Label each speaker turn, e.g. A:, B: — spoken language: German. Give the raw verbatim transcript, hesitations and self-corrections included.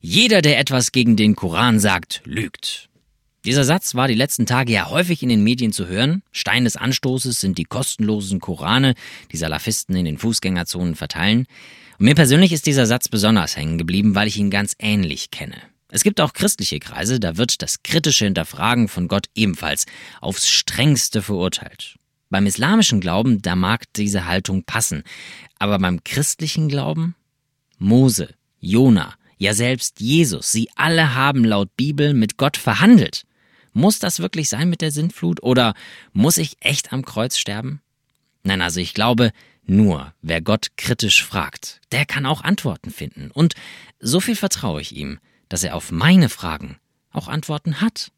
A: Jeder, der etwas gegen den Koran sagt, lügt. Dieser Satz war die letzten Tage ja häufig in den Medien zu hören. Stein des Anstoßes sind die kostenlosen Korane, die Salafisten in den Fußgängerzonen verteilen. Und mir persönlich ist dieser Satz besonders hängen geblieben, weil ich ihn ganz ähnlich kenne. Es gibt auch christliche Kreise, da wird das kritische Hinterfragen von Gott ebenfalls aufs Strengste verurteilt. Beim islamischen Glauben, da mag diese Haltung passen. Aber beim christlichen Glauben? Mose, Jona, ja selbst Jesus, sie alle haben laut Bibel mit Gott verhandelt. Muss das wirklich sein mit der Sintflut oder muss ich echt am Kreuz sterben? Nein, also ich glaube, nur wer Gott kritisch fragt, der kann auch Antworten finden. Und so viel vertraue ich ihm, dass er auf meine Fragen auch Antworten hat.